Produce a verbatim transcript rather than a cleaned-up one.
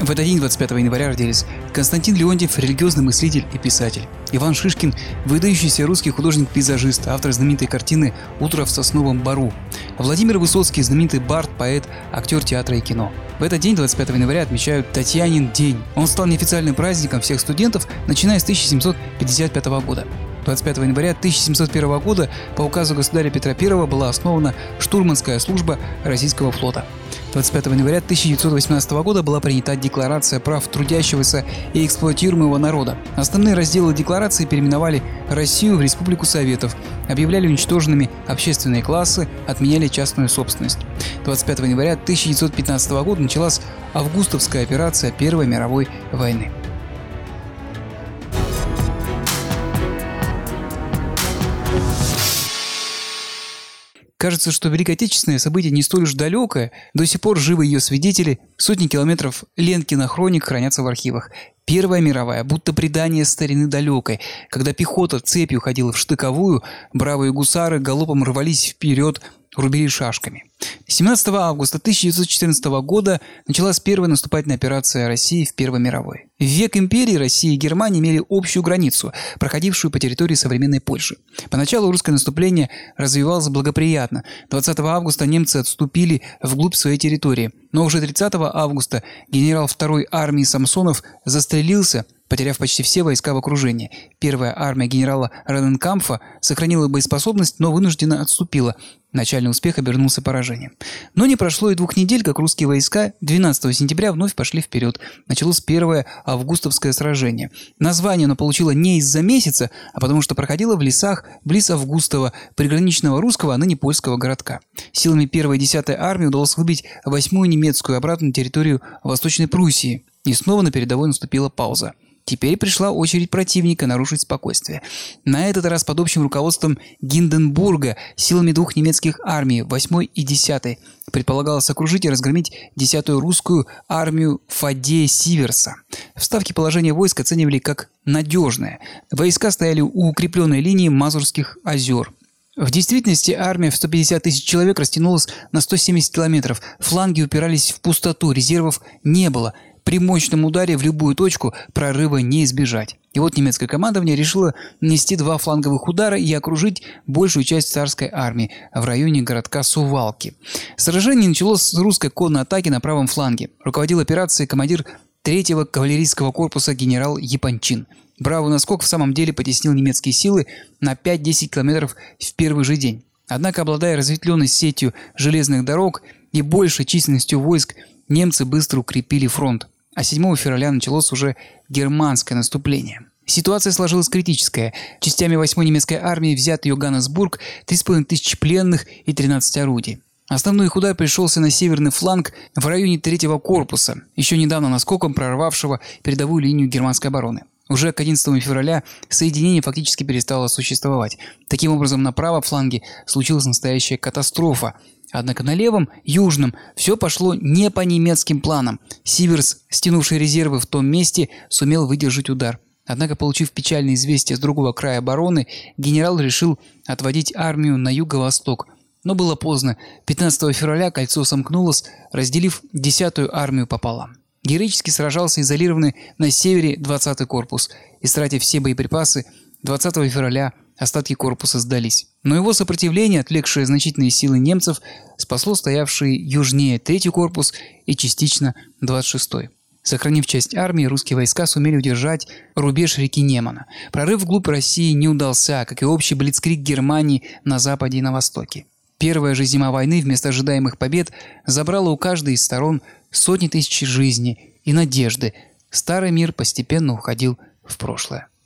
В этот день, двадцать пятого января, родились Константин Леонтьев, религиозный мыслитель и писатель; Иван Шишкин, выдающийся русский художник-пейзажист, автор знаменитой картины «Утро в сосновом бору»; Владимир Высоцкий, знаменитый бард, поэт, актер театра и кино. В этот день, двадцать пятого января, отмечают Татьянин день. Он стал неофициальным праздником всех студентов, начиная с тысяча семьсот пятьдесят пятого года. двадцать пятого января тысяча семьсот первого года по указу государя Петра Первого была основана штурманская служба российского флота. двадцать пятого января тысяча девятьсот восемнадцатого года была принята Декларация прав трудящегося и эксплуатируемого народа. Основные разделы декларации переименовали Россию в Республику Советов, объявляли уничтоженными общественные классы, отменяли частную собственность. двадцать пятого января тысяча девятьсот пятнадцатого года началась августовская операция Первой мировой войны. Кажется, что Великое Отечественное событие не столь уж далекое, до сих пор живы ее свидетели, сотни километров лент кинохроник хранятся в архивах. Первая мировая, будто предание старины далекой, когда пехота цепью ходила в штыковую, бравые гусары галопом рвались вперед, рубили шашками. семнадцатого августа тысяча девятьсот четырнадцатого года началась первая наступательная операция России в Первой мировой. В век империи Россия и Германия имели общую границу, проходившую по территории современной Польши. Поначалу русское наступление развивалось благоприятно. двадцатого августа немцы отступили вглубь своей территории, но уже тридцатого августа генерал второй армии Самсонов застрелился, потеряв почти все войска в окружении. Первая армия генерала Рененкампфа сохранила боеспособность, но вынужденно отступила. Начальный успех обернулся поражением. Но не прошло и двух недель, как русские войска двенадцатого сентября вновь пошли вперед. Началось первое августовское сражение. Название оно получило не из-за месяца, а потому что проходило в лесах близ Августова, приграничного русского, а ныне польского городка. Силами первой и десятой армии удалось выбить восьмую немецкую обратно на территорию Восточной Пруссии. И снова на передовой наступила пауза. Теперь пришла очередь противника нарушить спокойствие. На этот раз под общим руководством Гинденбурга силами двух немецких армий, восьмой и десятой, предполагалось окружить и разгромить десятую русскую армию Фадея Сиверса. В Ставке положение войск оценивали как надежное. Войска стояли у укрепленной линии Мазурских озер. В действительности армия в сто пятьдесят тысяч человек растянулась на сто семьдесят километров. Фланги упирались в пустоту, резервов не было. При мощном ударе в любую точку прорыва не избежать. И вот немецкое командование решило нанести два фланговых удара и окружить большую часть царской армии в районе городка Сувалки. Сражение началось с русской конной атаки на правом фланге. Руководил операцией командир третьего кавалерийского корпуса генерал Япончин. Бравый наскок в самом деле потеснил немецкие силы на пять-десять километров в первый же день. Однако, обладая разветвленной сетью железных дорог и большей численностью войск, немцы быстро укрепили фронт. А седьмого февраля началось уже германское наступление. Ситуация сложилась критическая. Частями восьмой немецкой армии взят Йоганнесбург, три с половиной тысячи пленных и тринадцать орудий. Основной их удар пришелся на северный фланг в районе третьего корпуса, еще недавно наскоком прорвавшего передовую линию германской обороны. Уже к одиннадцатому февраля соединение фактически перестало существовать. Таким образом, на правом фланге случилась настоящая катастрофа. Однако на левом, южном, все пошло не по немецким планам. Сиверс, стянувший резервы в том месте, сумел выдержать удар. Однако, получив печальное известие с другого края обороны, генерал решил отводить армию на юго-восток. Но было поздно. пятнадцатого февраля кольцо сомкнулось, разделив десятую армию пополам. Героически сражался изолированный на севере двадцатый корпус. Истратив все боеприпасы, двадцатого февраля остатки корпуса сдались. Но его сопротивление, отвлекшее значительные силы немцев, спасло стоявший южнее третий корпус и частично двадцать шестой. Сохранив часть армии, русские войска сумели удержать рубеж реки Немана. Прорыв вглубь России не удался, как и общий блицкриг Германии на западе и на востоке. Первая же зима войны вместо ожидаемых побед забрала у каждой из сторон сотни тысяч жизней и надежды. Старый мир постепенно уходил в прошлое.